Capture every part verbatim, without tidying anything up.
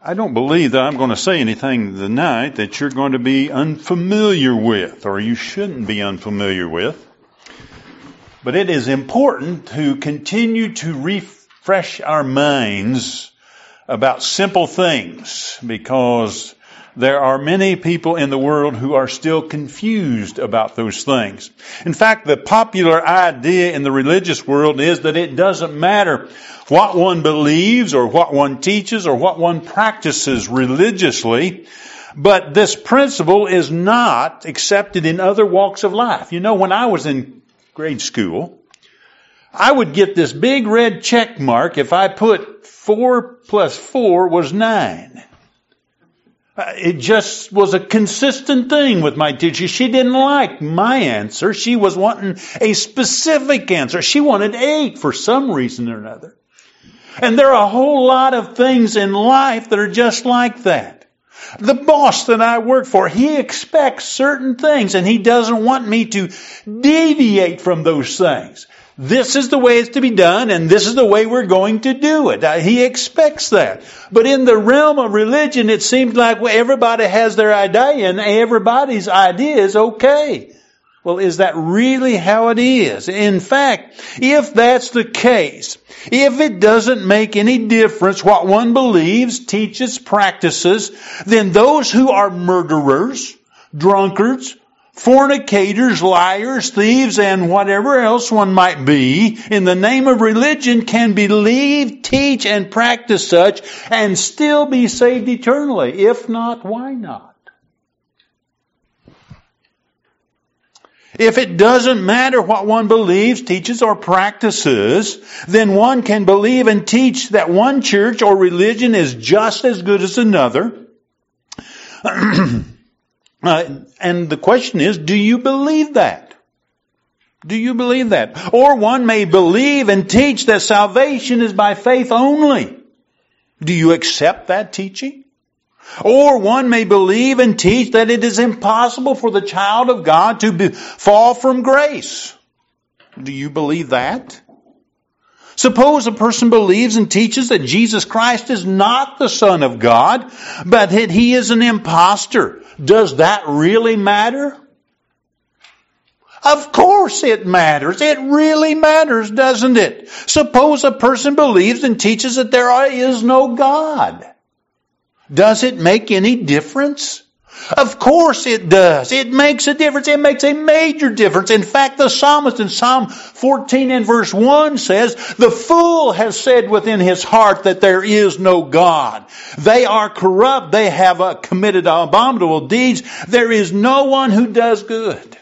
I don't believe that I'm going to say anything tonight that you're going to be unfamiliar with, or you shouldn't be unfamiliar with. But it is important to continue to refresh our minds about simple things, because there are many people in the world who are still confused about those things. In fact, the popular idea in the religious world is that it doesn't matter what one believes or what one teaches or what one practices religiously, but this principle is not accepted in other walks of life. You know, when I was in grade school, I would get this big red check mark if I put four plus four was nine. It just was a consistent thing with my teacher. She didn't like my answer. She was wanting a specific answer. She wanted eight for some reason or another. And there are a whole lot of things in life that are just like that. The boss that I work for, he expects certain things and he doesn't want me to deviate from those things. This is the way it's to be done, and this is the way we're going to do it. He expects that. But in the realm of religion, it seems like well, everybody has their idea, and everybody's idea is okay. Well, is that really how it is? In fact, if that's the case, if it doesn't make any difference what one believes, teaches, practices, then those who are murderers, drunkards, fornicators, liars, thieves, and whatever else one might be, in the name of religion, can believe, teach, and practice such, and still be saved eternally. If not, why not? If it doesn't matter what one believes, teaches, or practices, then one can believe and teach that one church or religion is just as good as another. Uh, and the question is, do you believe that? Do you believe that? Or one may believe and teach that salvation is by faith only. Do you accept that teaching? Or one may believe and teach that it is impossible for the child of God to be, fall from grace. Do you believe that? Suppose a person believes and teaches that Jesus Christ is not the Son of God, but that He is an impostor. Does that really matter? Of course it matters. It really matters, doesn't it? Suppose a person believes and teaches that there is no God. Does it make any difference? Of course it does. It makes a difference. It makes a major difference. In fact, the psalmist in Psalm fourteen and verse one says, "The fool has said within his heart that there is no God. They are corrupt. They have uh, committed abominable deeds. There is no one who does good."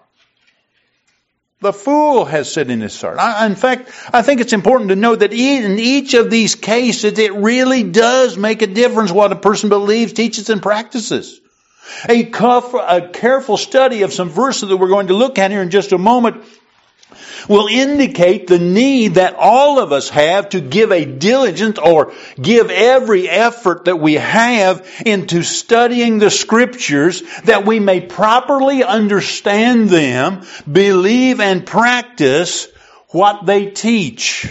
The fool has said in his heart. I, in fact, I think it's important to note that in each of these cases, it really does make a difference what a person believes, teaches, and practices. A, cuff, a careful study of some verses that we're going to look at here in just a moment will indicate the need that all of us have to give a diligent or give every effort that we have into studying the Scriptures that we may properly understand them, believe and practice what they teach.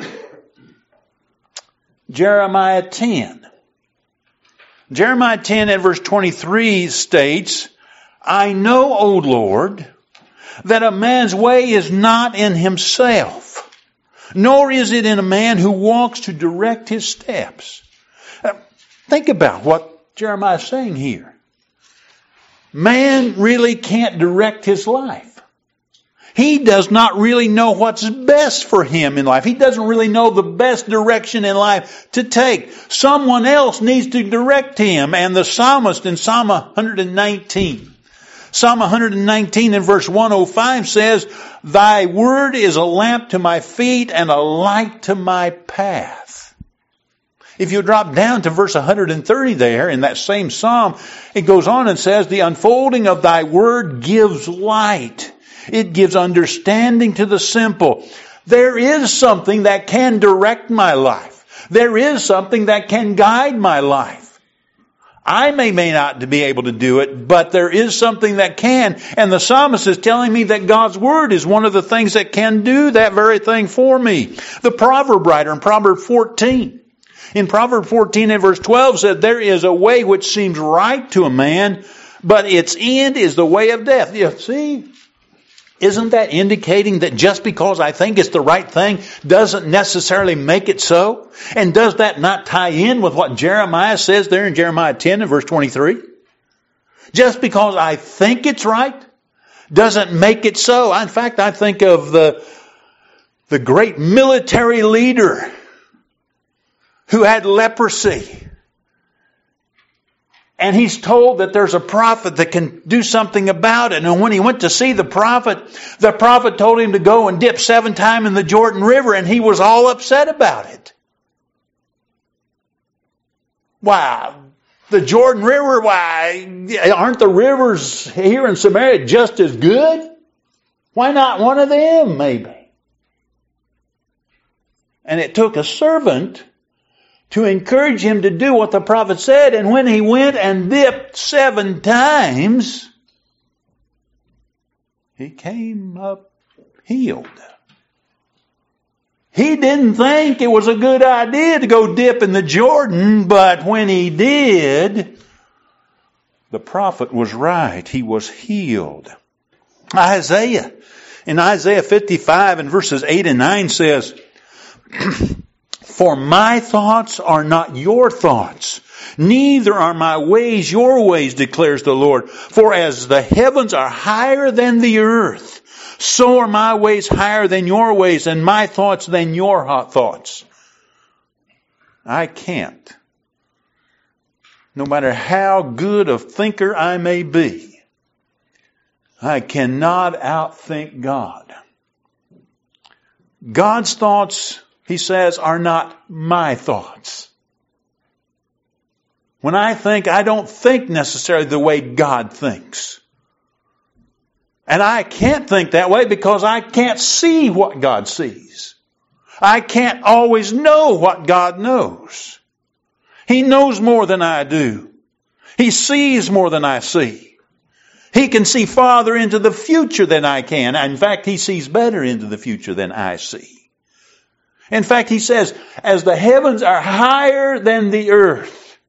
Jeremiah ten. Jeremiah ten and verse twenty-three states, "I know, O Lord, that a man's way is not in himself, nor is it in a man who walks to direct his steps." Uh, think about what Jeremiah is saying here. Man really can't direct his life. He does not really know what's best for him in life. He doesn't really know the best direction in life to take. Someone else needs to direct him. And the psalmist in Psalm one nineteen, Psalm one nineteen and verse one oh five says, "Thy word is a lamp to my feet and a light to my path." If you drop down to verse one thirty there in that same psalm, it goes on and says, "The unfolding of thy word gives light. It gives understanding to the simple." There is something that can direct my life. There is something that can guide my life. I may, may not be able to do it, but there is something that can. And the psalmist is telling me that God's Word is one of the things that can do that very thing for me. The proverb writer in Proverbs fourteen In Proverbs fourteen and verse twelve said, there is a way which seems right to a man, but its end is the way of death. You see, isn't that indicating that just because I think it's the right thing doesn't necessarily make it so? And does that not tie in with what Jeremiah says there in Jeremiah ten and verse twenty-three? Just because I think it's right doesn't make it so. In fact, I think of the, the great military leader who had leprosy. And he's told that there's a prophet that can do something about it. And when he went to see the prophet, the prophet told him to go and dip seven times in the Jordan River, and he was all upset about it. Why, the Jordan River, why, aren't the rivers here in Samaria just as good? Why not one of them, maybe? And it took a servant to encourage him to do what the prophet said. And when he went and dipped seven times, he came up healed. He didn't think it was a good idea to go dip in the Jordan, but when he did, the prophet was right. He was healed. Isaiah, in Isaiah fifty-five and verses eight and nine says, for my thoughts are not your thoughts, neither are my ways your ways, declares the Lord. For as the heavens are higher than the earth, so are my ways higher than your ways, and my thoughts than your thoughts. I can't, no matter how good a thinker I may be, I cannot outthink God. God's thoughts, he says, are not my thoughts. When I think, I don't think necessarily the way God thinks. And I can't think that way because I can't see what God sees. I can't always know what God knows. He knows more than I do. He sees more than I see. He can see farther into the future than I can. In fact, he sees better into the future than I see. In fact, he says, as the heavens are higher than the earth.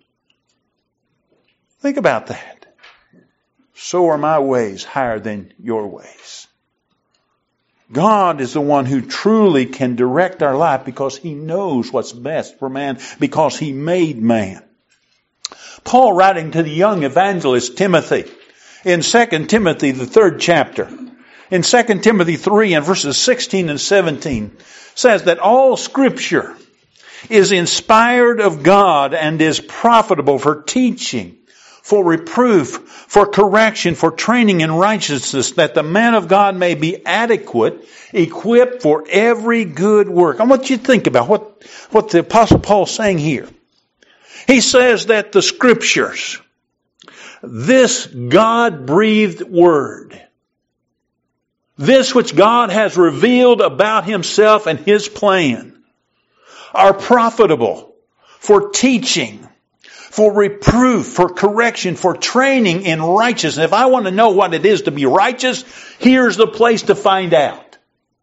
Think about that. So are my ways higher than your ways. God is the one who truly can direct our life because he knows what's best for man, because he made man. Paul, writing to the young evangelist Timothy, in Second Timothy, the third chapter, in Second Timothy three and verses sixteen and seventeen, says that all Scripture is inspired of God and is profitable for teaching, for reproof, for correction, for training in righteousness, that the man of God may be adequate, equipped for every good work. I want you to think about what, what the Apostle Paul is saying here. He says that the Scriptures, this God-breathed Word, this which God has revealed about Himself and His plan, are profitable for teaching, for reproof, for correction, for training in righteousness. If I want to know what it is to be righteous, here's the place to find out.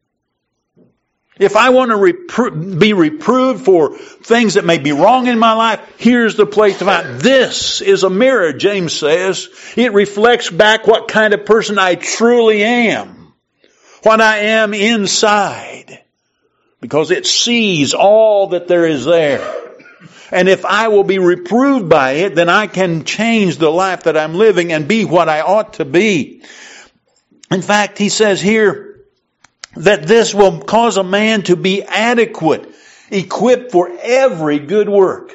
If I want to repro- be reproved for things that may be wrong in my life, here's the place to find. This is a mirror, James says. It reflects back what kind of person I truly am, what I am inside, because it sees all that there is there. And if I will be reproved by it, then I can change the life that I'm living and be what I ought to be. In fact, he says here that this will cause a man to be adequate, equipped for every good work.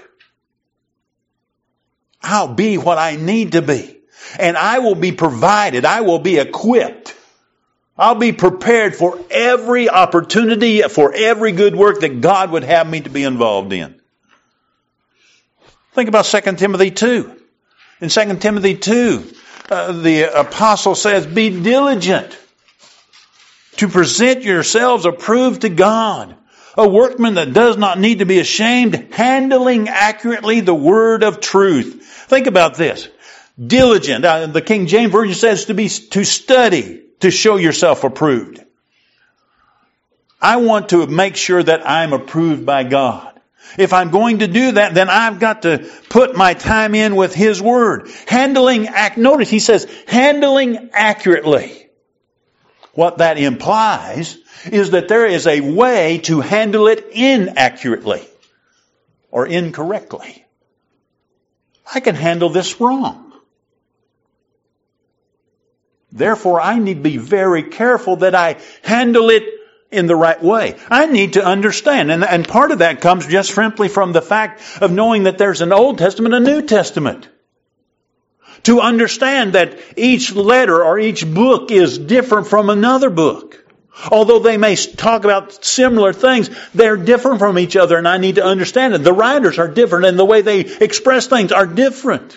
I'll be what I need to be. And I will be provided. I will be equipped. I'll be prepared for every opportunity, for every good work that God would have me to be involved in. Think about Second Timothy two. In Second Timothy two, uh, the apostle says, be diligent to present yourselves approved to God, a workman that does not need to be ashamed, handling accurately the word of truth. Think about this. Diligent. Uh, the King James Version says to be to study, to show yourself approved. I want to make sure that I'm approved by God. If I'm going to do that, then I've got to put my time in with His Word. Handling, act, notice he says, handling accurately. What that implies is that there is a way to handle it inaccurately or incorrectly. I can handle this wrong. Therefore, I need to be very careful that I handle it in the right way. I need to understand. And, and part of that comes just simply from the fact of knowing that there's an Old Testament and a New Testament. To understand that each letter or each book is different from another book. Although they may talk about similar things, they're different from each other, and I need to understand it. The writers are different, and the way they express things are different.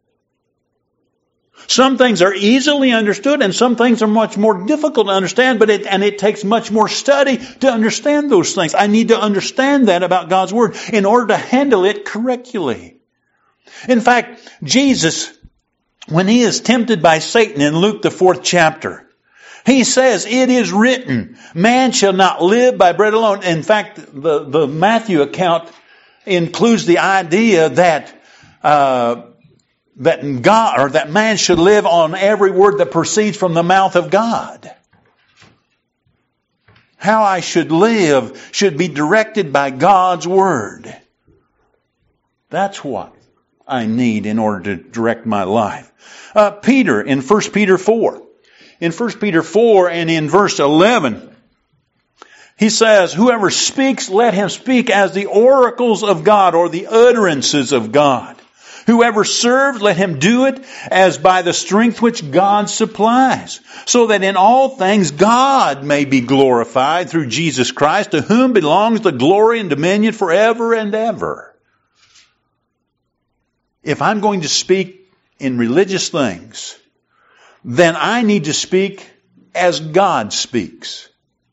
Some things are easily understood, and some things are much more difficult to understand, but it, and it takes much more study to understand those things. I need to understand that about God's Word in order to handle it correctly. In fact, Jesus, when He is tempted by Satan in Luke the fourth chapter, He says, it is written, man shall not live by bread alone. In fact, the, the Matthew account includes the idea that, uh, that God, or that man should live on every word that proceeds from the mouth of God. How I should live should be directed by God's Word. That's what I need in order to direct my life. Uh, Peter, in First Peter four. In First Peter four and in verse eleven, he says, whoever speaks, let him speak as the oracles of God or the utterances of God. Whoever serves, let him do it as by the strength which God supplies, so that in all things God may be glorified through Jesus Christ, to whom belongs the glory and dominion forever and ever. If I'm going to speak in religious things, then I need to speak as God speaks.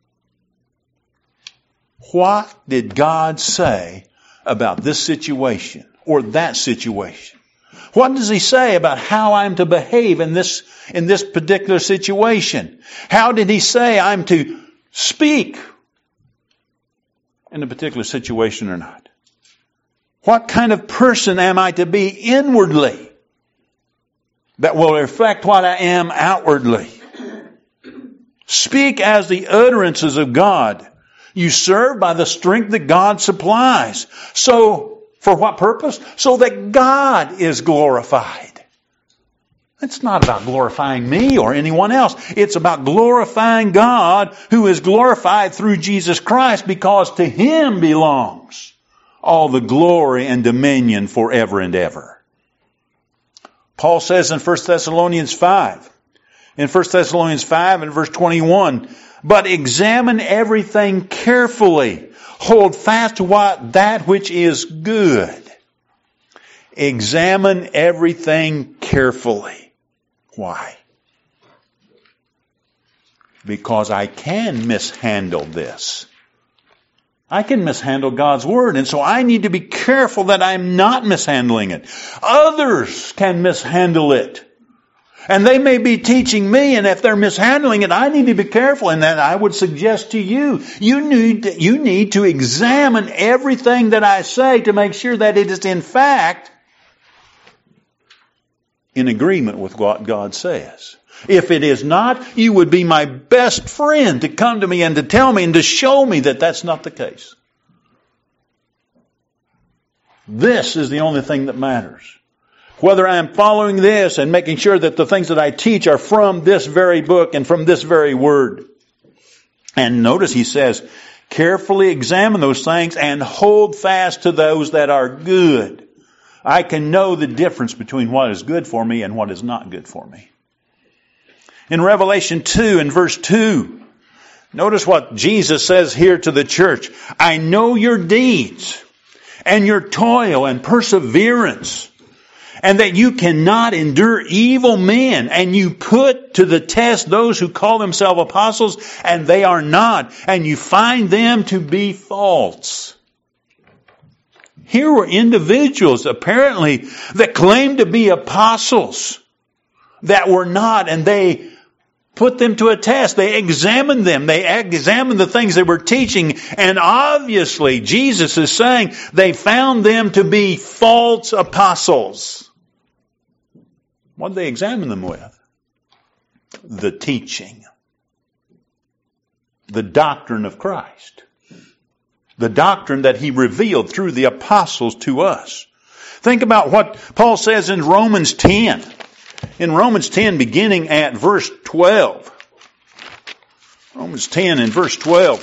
What did God say about this situation or that situation? What does He say about how I'm to behave in this, in this particular situation? How did He say I'm to speak in a particular situation or not? What kind of person am I to be inwardly that will reflect what I am outwardly? Speak as the utterances of God. You serve by the strength that God supplies. So, for what purpose? So that God is glorified. It's not about glorifying me or anyone else. It's about glorifying God, who is glorified through Jesus Christ, because to Him belongs all the glory and dominion forever and ever. Paul says in First Thessalonians five, in First Thessalonians five and verse twenty-one, but examine everything carefully. Hold fast to what that which is good. Examine everything carefully. Why? Because I can mishandle this. I can mishandle God's Word, and so I need to be careful that I'm not mishandling it. Others can mishandle it. And they may be teaching me, and if they're mishandling it, I need to be careful. And then I would suggest to you, you need, you need to examine everything that I say to make sure that it is in fact in agreement with what God says. If it is not, you would be my best friend to come to me and to tell me and to show me that that's not the case. This is the only thing that matters. Whether I'm following this and making sure that the things that I teach are from this very book and from this very word. And notice he says, carefully examine those things and hold fast to those that are good. I can know the difference between what is good for me and what is not good for me. In Revelation two and verse two, notice what Jesus says here to the church. I know your deeds and your toil and perseverance, and that you cannot endure evil men, and you put to the test those who call themselves apostles, and they are not, and you find them to be false. Here were individuals, apparently, that claimed to be apostles, that were not, and they put them to a test. They examined them. They examined the things they were teaching. And obviously, Jesus is saying they found them to be false apostles. What did they examine them with? The teaching. The doctrine of Christ. The doctrine that He revealed through the apostles to us. Think about what Paul says in Romans ten. In Romans ten, beginning at verse twelve. Romans ten and verse twelve.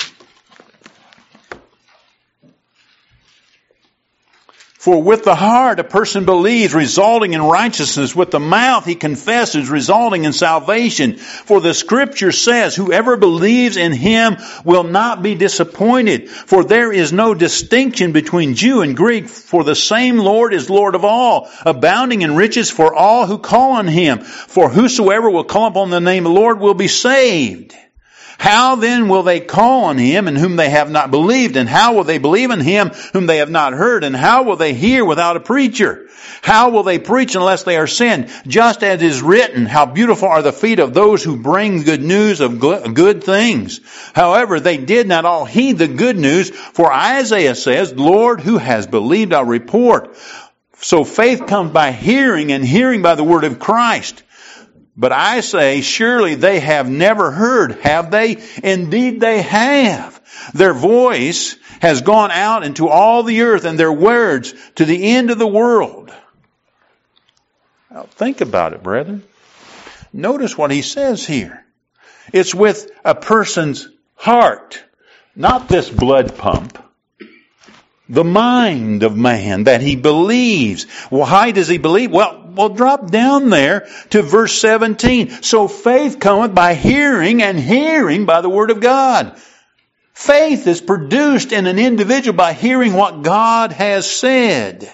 For with the heart a person believes, resulting in righteousness. With the mouth he confesses, resulting in salvation. For the Scripture says, whoever believes in Him will not be disappointed. For there is no distinction between Jew and Greek. For the same Lord is Lord of all, abounding in riches for all who call on Him. For whosoever will call upon the name of the Lord will be saved. How then will they call on Him in whom they have not believed? And how will they believe in Him whom they have not heard? And how will they hear without a preacher? How will they preach unless they are sent? Just as is written, how beautiful are the feet of those who bring good news of good things. However, they did not all heed the good news. For Isaiah says, Lord, who has believed our report? So faith comes by hearing, and hearing by the word of Christ. But I say, surely they have never heard, have they? Indeed they have. Their voice has gone out into all the earth, and their words to the end of the world. Now think about it, brethren. Notice what he says here. It's with a person's heart, not this blood pump. The mind of man that he believes. Why does he believe? Well, we'll drop down there to verse seventeen. So faith cometh by hearing, and hearing by the word of God. Faith is produced in an individual by hearing what God has said.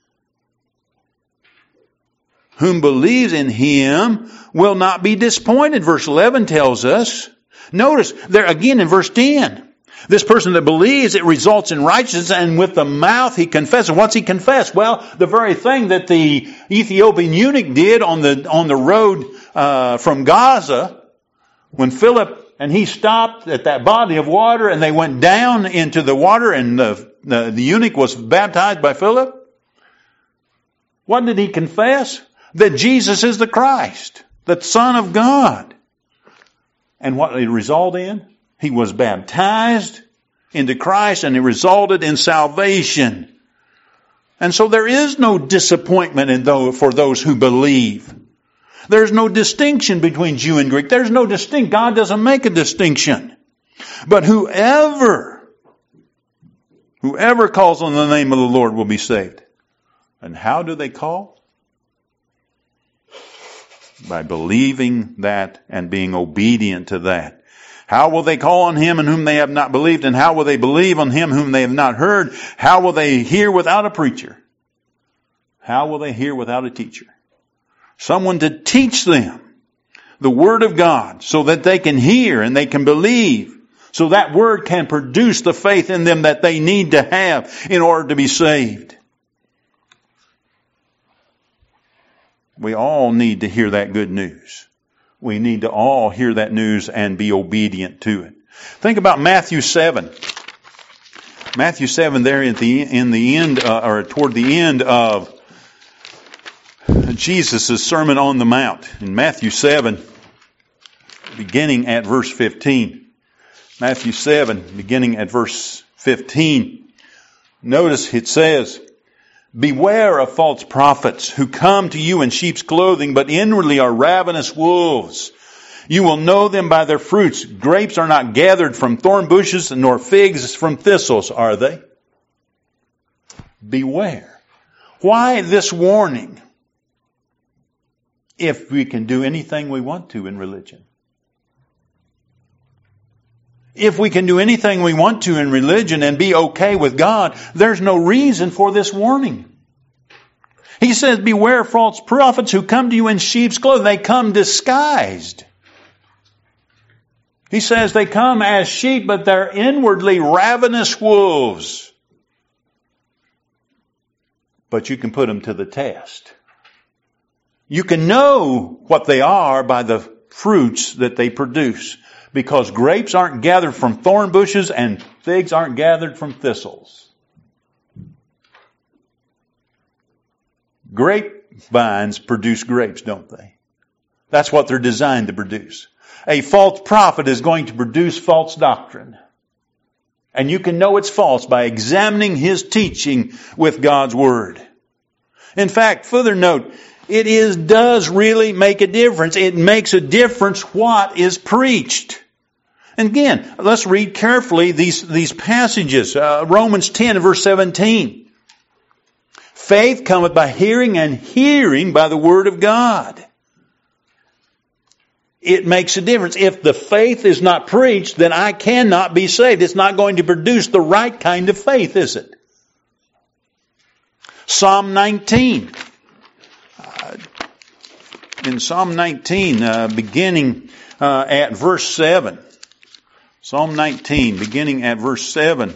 Whom believes in Him will not be disappointed, verse eleven tells us. Notice there again in verse ten. This person that believes, it results in righteousness, and with the mouth he confesses. What's he confess? Well, the very thing that the Ethiopian eunuch did on the on the road uh, from Gaza, when Philip and he stopped at that body of water, and they went down into the water, and the, the, the eunuch was baptized by Philip. What did he confess? That Jesus is the Christ, the Son of God. And what did it result in? He was baptized into Christ, and it resulted in salvation. And so there is no disappointment in those, for those who believe. There's no distinction between Jew and Greek. There's no distinct. God doesn't make a distinction. But whoever, whoever calls on the name of the Lord will be saved. And how do they call? By believing that and being obedient to that. How will they call on Him in whom they have not believed? And how will they believe on Him whom they have not heard? How will they hear without a preacher? How will they hear without a teacher? Someone to teach them the Word of God so that they can hear and they can believe. So that Word can produce the faith in them that they need to have in order to be saved. We all need to hear that good news. We need to all hear that news and be obedient to it. Think about Matthew seven. Matthew seven there at the, in the end, uh, or toward the end of Jesus' Sermon on the Mount. In Matthew seven, beginning at verse fifteen. Matthew seven, beginning at verse fifteen. Notice it says, beware of false prophets who come to you in sheep's clothing, but inwardly are ravenous wolves. You will know them by their fruits. Grapes are not gathered from thorn bushes, nor figs from thistles, are they? Beware. Why this warning? If we can do anything we want to in religion. If we can do anything we want to in religion and be okay with God, there's no reason for this warning. He says, beware false prophets who come to you in sheep's clothing. They come disguised. He says they come as sheep, but they're inwardly ravenous wolves. But you can put them to the test. You can know what they are by the fruits that they produce. Because grapes aren't gathered from thorn bushes and figs aren't gathered from thistles. Grapevines produce grapes, don't they? That's what they're designed to produce. A false prophet is going to produce false doctrine. And you can know it's false by examining his teaching with God's Word. In fact, further note, it is, does really make a difference. It makes a difference what is preached. And again, let's read carefully these, these passages. Uh, Romans ten verse seventeen. Faith cometh by hearing, and hearing by the Word of God. It makes a difference. If the faith is not preached, then I cannot be saved. It's not going to produce the right kind of faith, is it? Psalm nineteen. Uh, in Psalm nineteen, uh, beginning uh, at verse seven. Psalm nineteen, beginning at verse seven.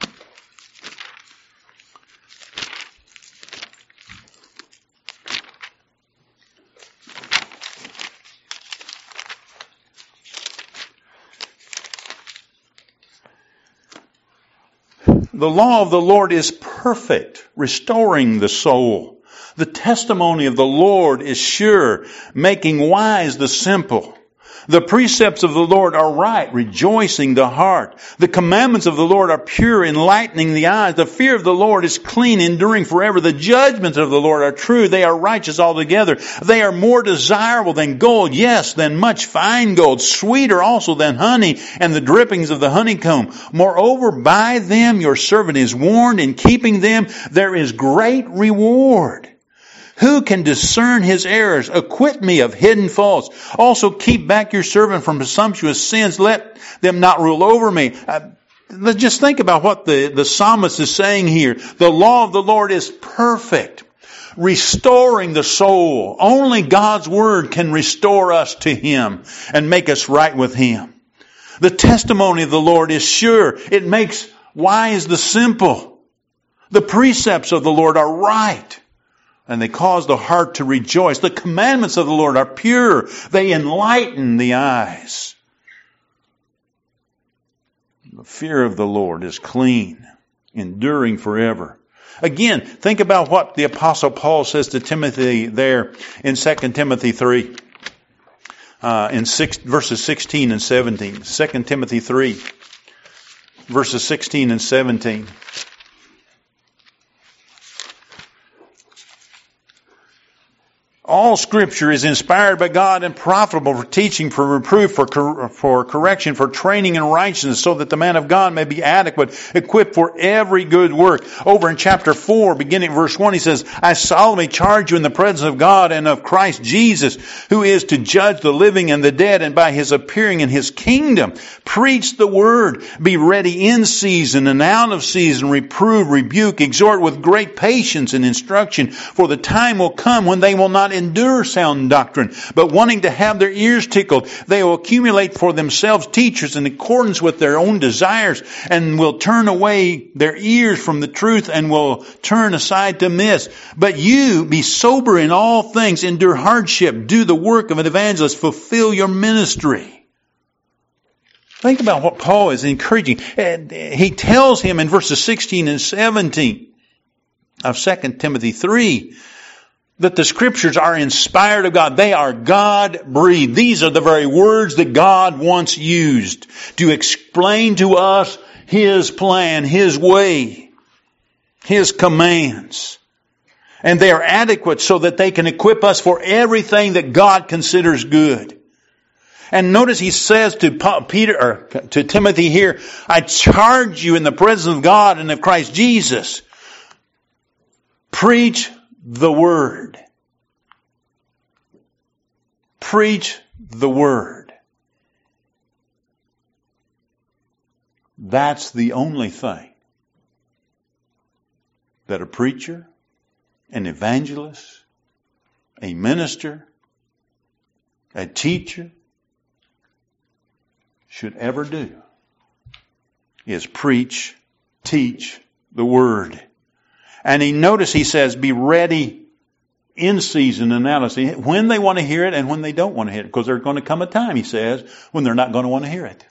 The law of the Lord is perfect, restoring the soul. The testimony of the Lord is sure, making wise the simple. The precepts of the Lord are right, rejoicing the heart. The commandments of the Lord are pure, enlightening the eyes. The fear of the Lord is clean, enduring forever. The judgments of the Lord are true. They are righteous altogether. They are more desirable than gold, yes, than much fine gold, sweeter also than honey and the drippings of the honeycomb. Moreover, by them your servant is warned. In keeping them there is great reward. Who can discern his errors? Acquit me of hidden faults. Also keep back your servant from presumptuous sins. Let them not rule over me. Uh, let's just think about what the, the psalmist is saying here. The law of the Lord is perfect, restoring the soul. Only God's Word can restore us to Him and make us right with Him. The testimony of the Lord is sure. It makes wise the simple. The precepts of the Lord are right, and they cause the heart to rejoice. The commandments of the Lord are pure. They enlighten the eyes. The fear of the Lord is clean, enduring forever. Again, think about what the Apostle Paul says to Timothy there in Second Timothy three, uh, in six, verses sixteen and seventeen. Second Timothy three, verses sixteen and seventeen. All Scripture is inspired by God and profitable for teaching, for reproof, for, cor- for correction, for training in righteousness, so that the man of God may be adequate, equipped for every good work. Over in chapter four, beginning at verse one, he says, I solemnly charge you in the presence of God and of Christ Jesus, who is to judge the living and the dead, and by His appearing in His kingdom, preach the word, be ready in season and out of season, reprove, rebuke, exhort with great patience and instruction, for the time will come when they will not endure sound doctrine, but wanting to have their ears tickled, they will accumulate for themselves teachers in accordance with their own desires, and will turn away their ears from the truth and will turn aside to myths. But you be sober in all things, endure hardship, do the work of an evangelist, fulfill your ministry. Think about what Paul is encouraging. He tells him in verses sixteen and seventeen of Second Timothy three, that the Scriptures are inspired of God. They are God-breathed. These are the very words that God once used to explain to us His plan, His way, His commands. And they are adequate so that they can equip us for everything that God considers good. And notice he says to Peter, or to Timothy here, I charge you in the presence of God and of Christ Jesus, preach the Word. Preach the Word. That's the only thing that a preacher, an evangelist, a minister, a teacher should ever do, is preach, teach the Word. And he notice he says, be ready in-season analysis, when they want to hear it and when they don't want to hear it. Because there's going to come a time, he says, when they're not going to want to hear it.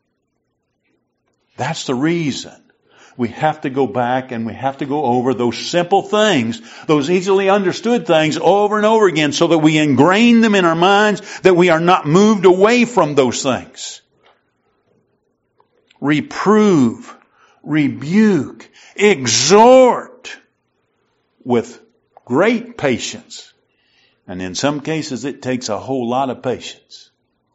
That's the reason. We have to go back and we have to go over those simple things, those easily understood things over and over again so that we ingrain them in our minds, that we are not moved away from those things. Reprove, rebuke, exhort with great patience. And in some cases it takes a whole lot of patience.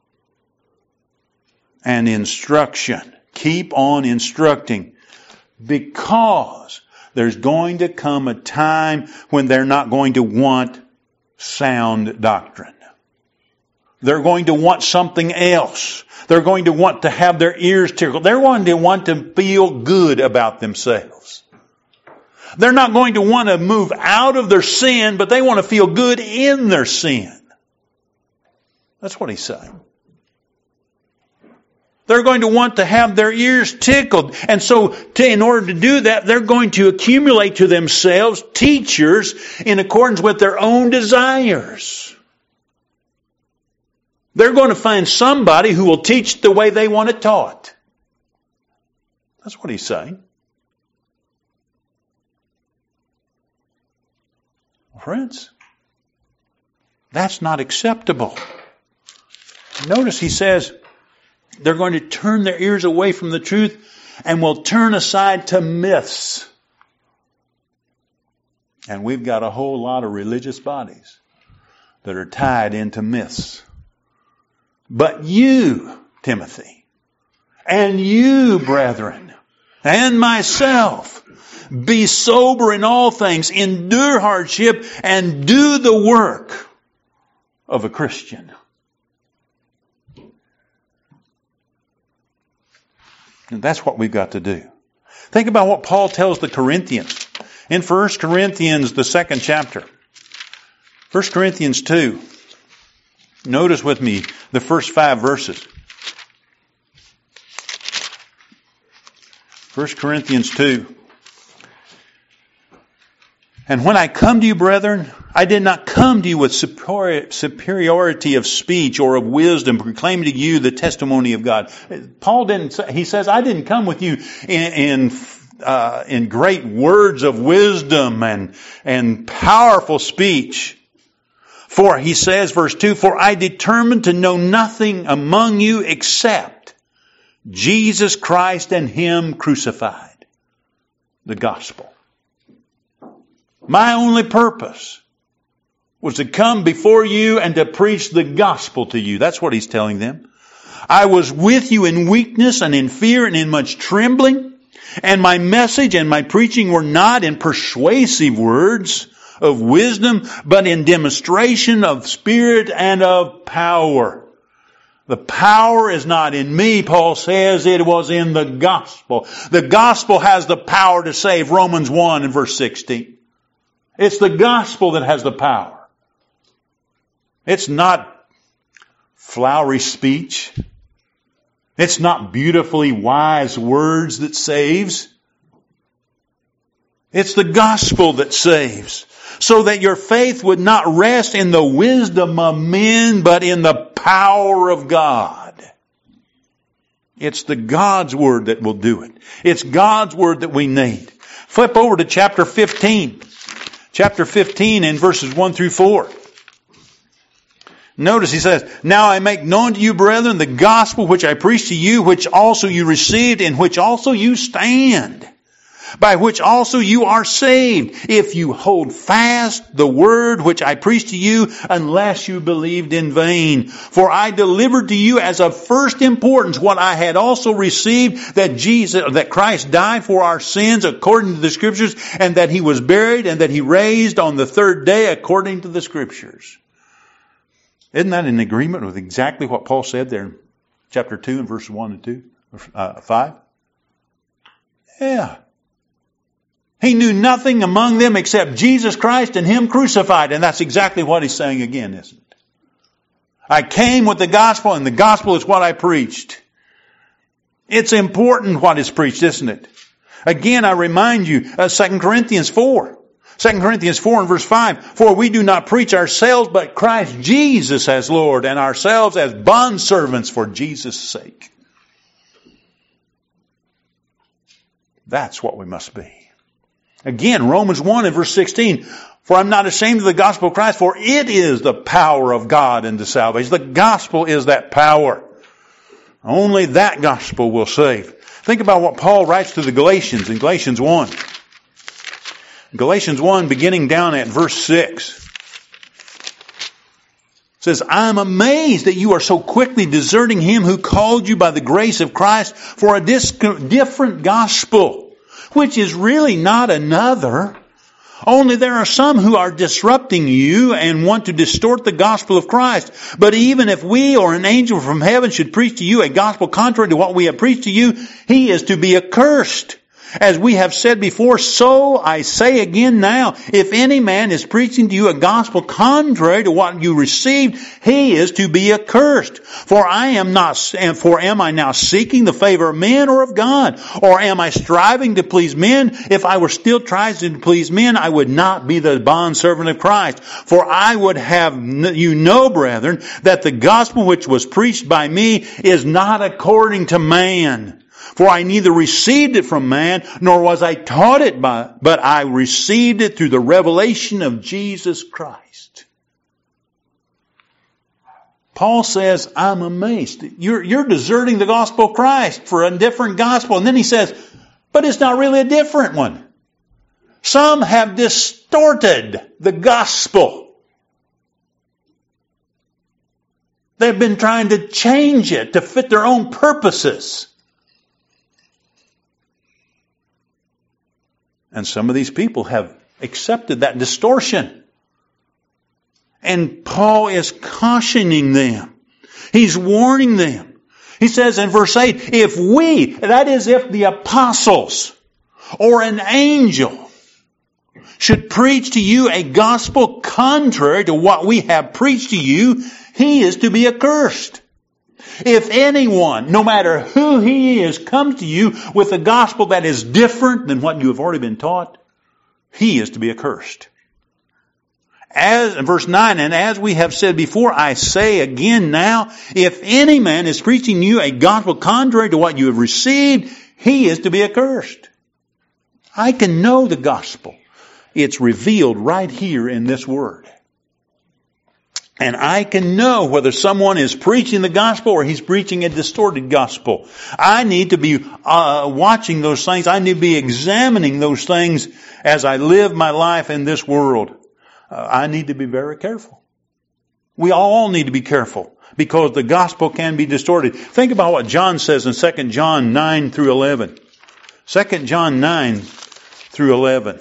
And instruction. Keep on instructing. Because there's going to come a time when they're not going to want sound doctrine. They're going to want something else. They're going to want to have their ears tickled. They're going to want to feel good about themselves. They're not going to want to move out of their sin, but they want to feel good in their sin. That's what he's saying. They're going to want to have their ears tickled. And so to, in order to do that, they're going to accumulate to themselves teachers in accordance with their own desires. They're going to find somebody who will teach the way they want it taught. That's what he's saying. Friends, that's not acceptable. Notice he says, they're going to turn their ears away from the truth and will turn aside to myths. And we've got a whole lot of religious bodies that are tied into myths. But you, Timothy, and you, brethren, and myself, be sober in all things, endure hardship, and do the work of a Christian. And that's what we've got to do. Think about what Paul tells the Corinthians in First Corinthians, the second chapter. First Corinthians two. Notice with me the first five verses. First Corinthians two. And when I come to you, brethren, I did not come to you with superiority of speech or of wisdom, proclaiming to you the testimony of God. Paul didn't say, he says, I didn't come with you in, in, uh, in great words of wisdom and, and powerful speech. For, he says, verse two, for I determined to know nothing among you except Jesus Christ and Him crucified. The gospel. My only purpose was to come before you and to preach the gospel to you. That's what he's telling them. I was with you in weakness and in fear and in much trembling. And my message and my preaching were not in persuasive words of wisdom, but in demonstration of spirit and of power. The power is not in me, Paul says, it was in the gospel. The gospel has the power to save, Romans one and verse sixteen. It's the gospel that has the power. It's not flowery speech. It's not beautifully wise words that saves. It's the gospel that saves. So that your faith would not rest in the wisdom of men, but in the power of God. It's the God's word that will do it. It's God's word that we need. Flip over to chapter fifteen. Chapter fifteen in verses one through four. Notice he says, now I make known to you, brethren, the gospel which I preached to you, which also you received, in which also you stand, by which also you are saved, if you hold fast the word which I preached to you, unless you believed in vain. For I delivered to you as of first importance what I had also received, that Jesus, that Christ died for our sins according to the Scriptures, and that He was buried, and that He raised on the third day according to the Scriptures. Isn't that in agreement with exactly what Paul said there in chapter two and verses one and two, uh, five? Yeah. He knew nothing among them except Jesus Christ and Him crucified. And that's exactly what he's saying again, isn't it? I came with the gospel, and the gospel is what I preached. It's important what is preached, isn't it? Again, I remind you, uh, Second Corinthians four. Second Corinthians four and verse five, for we do not preach ourselves, but Christ Jesus as Lord, and ourselves as bondservants for Jesus' sake. That's what we must be. Again, Romans one and verse sixteen, for I'm not ashamed of the gospel of Christ, for it is the power of God unto salvation. The gospel is that power. Only that gospel will save. Think about what Paul writes to the Galatians in Galatians one. Galatians one, beginning down at verse six. Says, I'm amazed that you are so quickly deserting him who called you by the grace of Christ for a dis- different gospel, which is really not another. Only there are some who are disrupting you and want to distort the gospel of Christ. But even if we or an angel from heaven should preach to you a gospel contrary to what we have preached to you, he is to be accursed. As we have said before, so I say again now, if any man is preaching to you a gospel contrary to what you received, he is to be accursed. For I am not, for am I now seeking the favor of men or of God? Or am I striving to please men? If I were still trying to please men, I would not be the bondservant of Christ. For I would have you know, brethren, that the gospel which was preached by me is not according to man. For I neither received it from man, nor was I taught it by, but I received it through the revelation of Jesus Christ. Paul says, I'm amazed. You're, you're deserting the gospel of Christ for a different gospel. And then he says, but it's not really a different one. Some have distorted the gospel. They've been trying to change it to fit their own purposes. And some of these people have accepted that distortion. And Paul is cautioning them. He's warning them. He says in verse eight, if we, that is if the apostles or an angel should preach to you a gospel contrary to what we have preached to you, he is to be accursed. If anyone, no matter who he is, comes to you with a gospel that is different than what you have already been taught, he is to be accursed. As, in verse nine, and as we have said before, I say again now, if any man is preaching you a gospel contrary to what you have received, he is to be accursed. I can know the gospel. It's revealed right here in this word. And I can know whether someone is preaching the gospel or he's preaching a distorted gospel. I need to be uh, watching those things. I need to be examining those things as I live my life in this world. Uh, I need to be very careful. We all need to be careful because the gospel can be distorted. Think about what John says in Second John nine through eleven. Second John nine through eleven.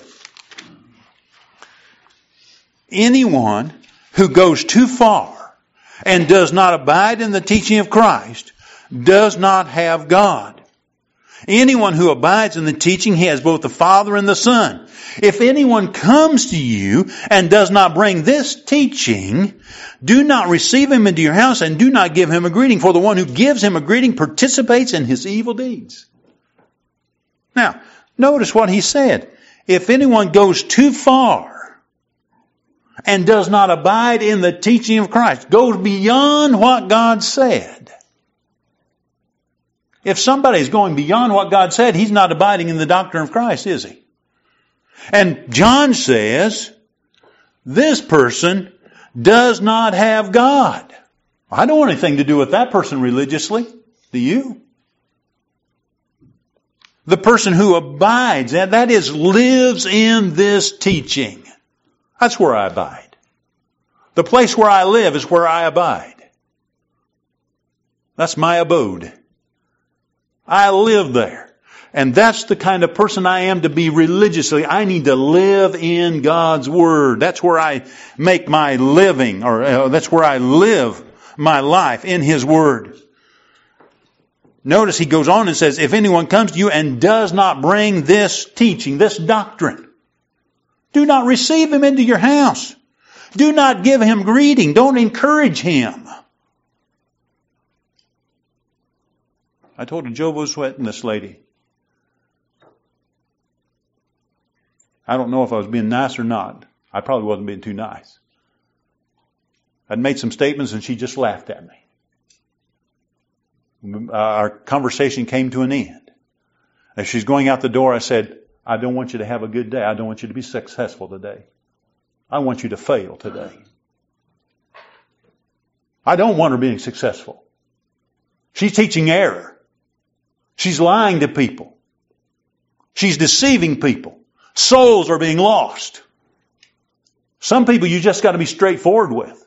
Anyone who goes too far and does not abide in the teaching of Christ does not have God. Anyone who abides in the teaching, he has both the Father and the Son. If anyone comes to you and does not bring this teaching, do not receive him into your house and do not give him a greeting, for the one who gives him a greeting participates in his evil deeds. Now, notice what he said. If anyone goes too far and does not abide in the teaching of Christ, goes beyond what God said. If somebody is going beyond what God said, he's not abiding in the doctrine of Christ, is he? And John says, this person does not have God. I don't want anything to do with that person religiously. Do you? The person who abides, that is, lives in this teaching. That's where I abide. The place where I live is where I abide. That's my abode. I live there. And that's the kind of person I am to be religiously. I need to live in God's Word. That's where I make my living, or uh, that's where I live my life, in His Word. Notice he goes on and says, if anyone comes to you and does not bring this teaching, this doctrine, do not receive him into your house. Do not give him greeting. Don't encourage him. I told a Jehovah's Witness lady, I don't know if I was being nice or not. I probably wasn't being too nice. I'd made some statements and she just laughed at me. Uh, our conversation came to an end. As she's going out the door, I said, I don't want you to have a good day. I don't want you to be successful today. I want you to fail today. I don't want her being successful. She's teaching error. She's lying to people. She's deceiving people. Souls are being lost. Some people you just got to be straightforward with.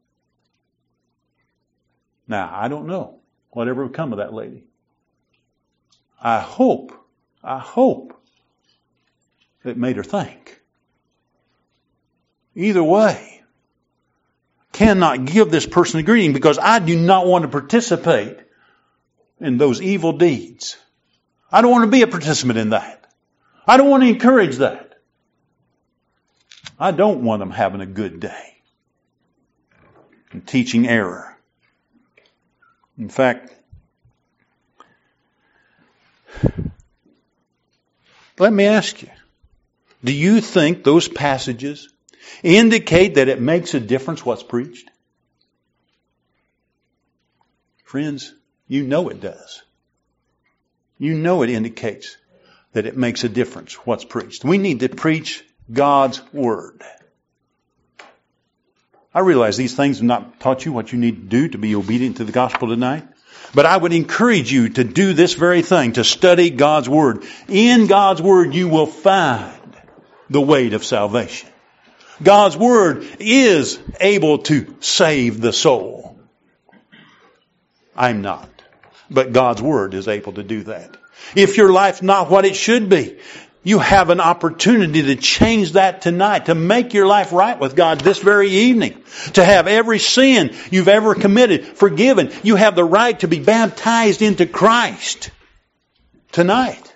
Now, I don't know whatever would come of that lady. I hope, I hope it made her think. Either way, cannot give this person a greeting because I do not want to participate in those evil deeds. I don't want to be a participant in that. I don't want to encourage that. I don't want them having a good day and teaching error. In fact, let me ask you, do you think those passages indicate that it makes a difference what's preached? Friends, you know it does. You know it indicates that it makes a difference what's preached. We need to preach God's Word. I realize these things have not taught you what you need to do to be obedient to the gospel tonight. But I would encourage you to do this very thing, to study God's Word. In God's Word you will find the weight of salvation. God's Word is able to save the soul. I'm not. But God's Word is able to do that. If your life's not what it should be, you have an opportunity to change that tonight, to make your life right with God this very evening, to have every sin you've ever committed forgiven. You have the right to be baptized into Christ tonight.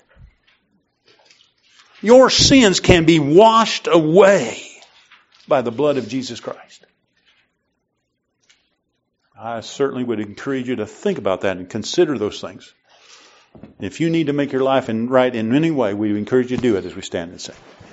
Your sins can be washed away by the blood of Jesus Christ. I certainly would encourage you to think about that and consider those things. If you need to make your life right in any way, we encourage you to do it as we stand and sing.